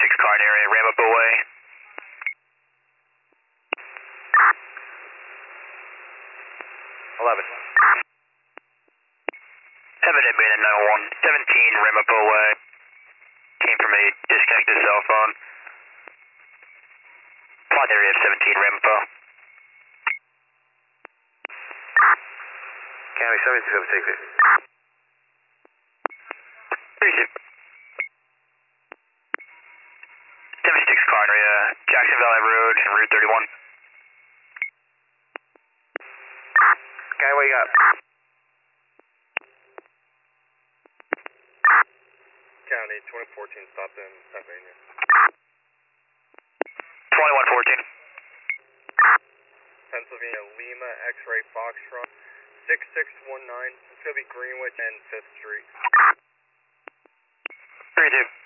car area, Ramapo Way. 11. Heaven had been at 901, 17 Ramapo Way. Came from a disconnected cell phone. Plot area of 17 Ramapo. County 77, take it. 36. 76 car area, Jackson Valley Road, Route 31. County, what you got? County 2014 stopped in Pennsylvania. 2114. Pennsylvania Lima X-ray Foxtrot 6619. It's going to be Greenwich and 5th Street. 32.